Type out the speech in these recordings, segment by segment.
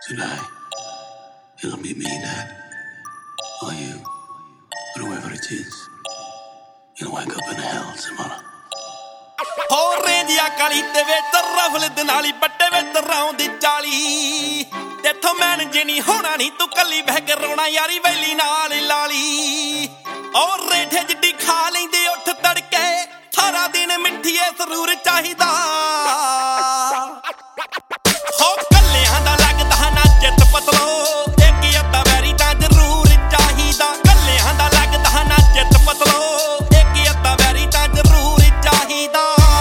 Tonight, it'll be me, Dad. Or you. Or whoever it is. You'll wake up in hell tomorrow. ਹੋ ਰੇਂਜਿਆ ਕਾਲੀ ਤੇ ਵਿੱਚ rifle ਦੇ ਨਾਲੀ ਪੱਟੇ ਵਿੱਚ ਰੌਂਦੀ ਚਾਲੀ ਤੇਥੋਂ ਮੈਨ ਜਿਨੀ ਹੋਣਾ ਨਹੀਂ ਤੂੰ ਕੱਲੀ ਬਹਿ ਕੇ ਰੋਣਾ ਯਾਰੀ ਵੈਲੀ ਨਾਲ ਲਾਲੀ ਔਰ ਰੇਠੇ ਜਿੱਡੀ ਖਾ ਲੈਂਦੇ ਉੱਠ ਤੜਕੇ ਸਾਰਾ ਦਿਨ ਮਿੱਠੀ ਐ ਸਰੂਰ ਚਾਹੀਦਾ ਹੋ ਕੱਲਿਆਂ ਦਾ ਲੱਗਦਾ ਨਾ ਚਿੱਤ ਪਤਲੋ ਇੱਕ ਅੱਧਾ ਵੈਰੀ ਤਾਂ ਜ਼ਰੂਰ ਚਾਹੀਦਾ ਕੱਲਿਆਂ ਦਾ ਲੱਗਦਾ ਨਾ ਚਿੱਤ ਪਤਲੋ ਇੱਕ ਅੱਧਾ ਵੈਰੀ ਤਾਂ ਜ਼ਰੂਰ ਚਾਹੀਦਾ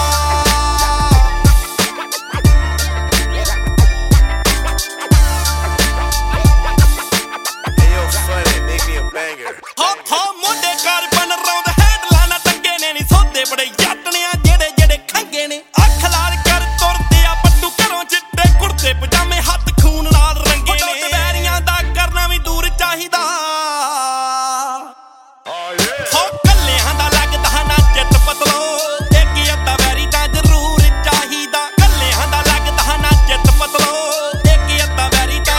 ਹੋ ਮੁੰਡੇ ਕਰ ਬਨ ਰੌਂਦ ਹੈਡਲਾਂ ਨਾ ਟੰਗੇ ਨੇ ਨੀ ਸੌਦੇ ਬੜੇ ਯਾਤਣਿਆਂ ਜਿਹੜੇ ਖੰਗੇ ਨੇ ਅੱਖ ਲਾਲ ਕਰ ਤੁਰਦੇ ਆ ਪੱਟੂ ਘਰੋਂ ਚਿੱਟੇ ਕੁੜਤੇ ਪਜਾਮੇ ਹੱਥ ਖੂਨ ਨਾਲ ਰੰਗੇ ਨੇ ਵੈਰੀਆਂ ਦਾ ਕਰਨਾ ਵੀ ਦੂਰ ਚਾਹੀਦਾ ਹੋ ਕੱਲਿਆਂ ਦਾ ਲੱਗਦਾ ਨਾ ਚਿੱਤ ਪਤਲੋ ਇੱਕ ਅੱਧਾ ਵੈਰੀ ਤਾਂ ਜ਼ਰੂਰ ਚਾਹੀਦਾ ਕੱਲਿਆਂ ਦਾ ਲੱਗਦਾ ਨਾ ਚਿੱਤ ਪਤਲੋ ਇੱਕ ਅੱਧਾ ਵੈਰੀ ਤਾਂ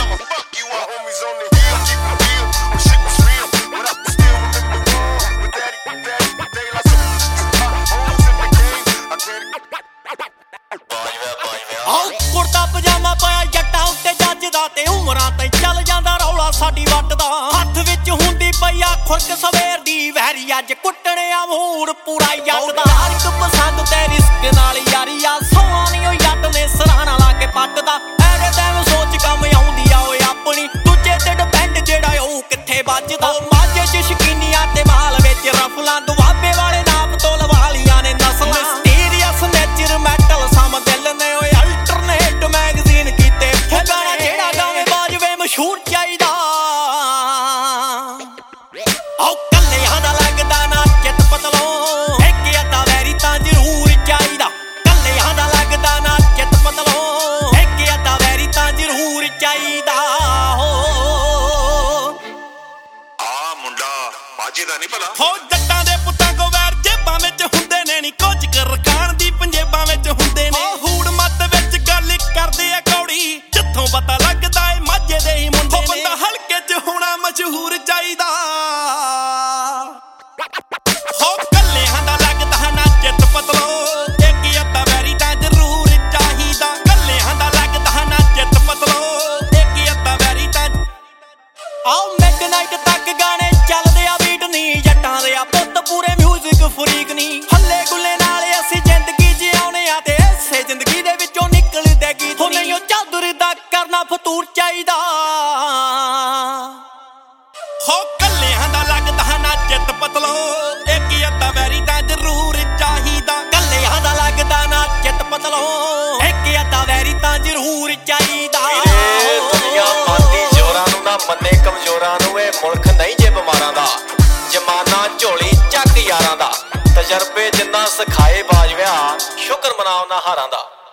ਕੁੜਤਾ ਪਜਾਮਾ ਪਾਇਆ ਜੱਟਾਂ ਉੱਤੇ ਜੱਜਦਾ ਤੇ ਉਮਰਾਂ ਤੇ ਚੱਲ ਜਾਂਦਾ ਰੌਲਾ ਸਾਡੀ ਵੱਟ ਦਾ ਹੱਥ ਵਿੱਚ ਹੁੰਦੀ ਪਈ ਆ ਖੁਰਕ ਸਵੇਰ ਦੀ ਵੈਰੀ ਅੱਜ ਕੁੱਟਣਿਆ ਮੂਡ ਪੂਰਾ ਜੱਟ ਦਾ ਹਰ ਇੱਕ ਪਸੰਦ ਤੇ ਰਿਸਕ ਨਾਲ ਯਾਰੀ ਆ ਸੋਹਾਂ ਨੀ ਉਹ ਜੱਟ ਨੇ ਸਰਾਣਾ ਲਾ ਕੇ ਪੱਟਦਾ ਐਵੇਂ ਤੈਨੂੰ ਸੋਚ ਕੰਮ ਆਉਂਦੀ ਆ ਓਏ ਆਪਣੀ ਦੂਜੇ ਤੇ ਡਿਪੈਂਡ ਜਿਹੜਾ ਉਹ ਕਿੱਥੇ ਵੱਜਦਾ ਮਾਝੇ ਚ ਸ਼ਕੀਨੀਆਂ ਤੇ ਮਾਲ ਵਿੱਚ ਰਫਲਾਂ ਦੁਆਬੇ ਵਾਲੇ ਨਾਪ ਤੋਂ ਲਵਾ ਲੀਆਂ ਨੇ ਨਸਲਾਂ ਸੀਰੀਅਸ ਨੇਚਰ ਮੈਟਲ ਸਮ ਦਿਲ ਨੇ ਓਏ ਅਲਟਰਨੇਟ ਮੈਗਜ਼ੀਨ ਕੀਤੇ ਗਾਣਾ ਜਿਹੜਾ ਗਾਵੇਂ ਬਾਜਵੇ ਮਸ਼ਹੂਰ ਚਾਹੀਦਾ ਆਓ ਕੱਲਿਆਂ ਦਾ ਲੱਗਦਾ ਨਾ ਚਿੱਤ ਪਤਲੋ ਇੱਕ ਅੱਧਾ ਵੈਰੀ ਤਾਂ ਜ਼ਰੂਰ ਚਾਹੀਦਾ ਕੱਲਿਆਂ ਦਾ ਲੱਗਦਾ ਨਾ ਚਿੱਤ ਪਤਲੋ ਇੱਕ ਅੱਧਾ ਵੈਰੀ ਤਾਂ ਜ਼ਰੂਰ ਚਾਹੀਦਾ ਆ ਮੁੰਡਾ ਬਾਜੇ ਦਾ ਨਹੀਂ ਭਲਾ ਹੋ ਜੱਟਾਂ ਦੇ ਪੁੱਤਾਂ ਕੋ ਵੈਰ ਜੇਬਾਂ ਵਿੱਚ ਹੁੰਦੇ ਨੇ ਨੀ ਕੁਝ ਰਖਾਣ ਦੀ ਪੰਜੇਬਾਂ ਵਿੱਚ ਹੁੰਦੇ ਨੇ ਹੂੜ ਮੱਤ ਵਿੱਚ ਗੱਲ ਕਰਦੇ ਆ ਕੌੜੀ ਜਿੱਥੋਂ ਪਤਾ ਲੱਗਦਾ ਏ ਮਾਝੇ ਦੇ ਹੀ ਮੁੰਡੇ ਨੇ ਬੰਦਾ ਹਲਕੇ 'ਚ ਹੋਣਾ ਮਸ਼ਹੂਰ ਚਾਹੀਦਾ ਹੋ ਕੱਲਿਆਂ ਦਾ ਲੱਗਦਾ ਨਾ ਚਿੱਤ ਪਤਲੋ ਇੱਕ ਅੱਧਾ ਵੈਰੀ ਤਾਂ ਜ਼ਰੂਰ ਚਾਹੀਦਾ ਕੱਲਿਆਂ ਦਾ ਲੱਗਦਾ ਨਾ ਚਿੱਤ ਪਤਲੋ ਇੱਕ ਅੱਧਾ ਵੈਰੀ ਤਾਂ ਆਓ ਮਿਡਨਾਈਟ ਤੱਕ ਗਾਣੇ ਚੱਲਦੇ ਆ ਬੀਟ ਨੀ ਜੱਟਾਂ ਦੇ ਆ ਪੁੱਤ ਪੂਰੇ ਮਿਊਜ਼ਿਕ ਫਰੀਕ ਨੀ ਹੱਲੇ ਗੁੱਲੇ ਨਾਲ ਅਸੀਂ ਜ਼ਿੰਦਗੀ ਜਿਉਣੇ ਆ ਤੇ ਐਸੇ ਜ਼ਿੰਦਗੀ ਦੇ ਵਿੱਚੋਂ ਨਿਕਲਦੇ ਗੀਤ ਹੋ ਨਹੀਂ ਉਹ ਚਾਦਰ ਦਾ ਕਰਨਾ ਫਤੂਰ ਚਾਹੀਦਾ ਹੋ ਕੱਲਿਆਂ ਦਾ ਲੱਗਦਾ ਨਾ ਚਿੱਤ ਪਤਲੋ ਇੱਕ ਅੱਧਾ ਵੈਰੀ ਤਾਂ ਜ਼ਰੂਰ ਚਾਹੀਦਾ ਕੱਲਿਆਂ ਦਾ ਲੱਗਦਾ ਨਾ ਚਿੱਤ ਪਤਲੋ ਇੱਕ ਅੱਧਾ ਵੈਰੀ ਤਾਂ ਜ਼ਰੂਰ ਚਾਹੀਦਾ ਦੁਨੀਆ ਮੰਨਦੀ ਜ਼ੋਰਾਂ ਨੂੰ ਨਾ ਮੰਨੇ ਕਮਜ਼ੋਰਾਂ ਨੂੰ ਇਹ ਮੁਲਕ ਨਹੀਂ ਜੇ ਬਿਮਾਰਾਂ ਦਾ ਜਮਾਨਾ ਝੋਲੀ ਚੱਕ ਯਾਰਾਂ ਦਾ ਤਜਰਬੇ ਜਿੰਨਾ ਸਿਖਾਏ ਬਾਜਵਿਆ ਸ਼ੁਕਰ ਮਨਾਉ ਨਾ ਹਾਰਾਂ ਦਾ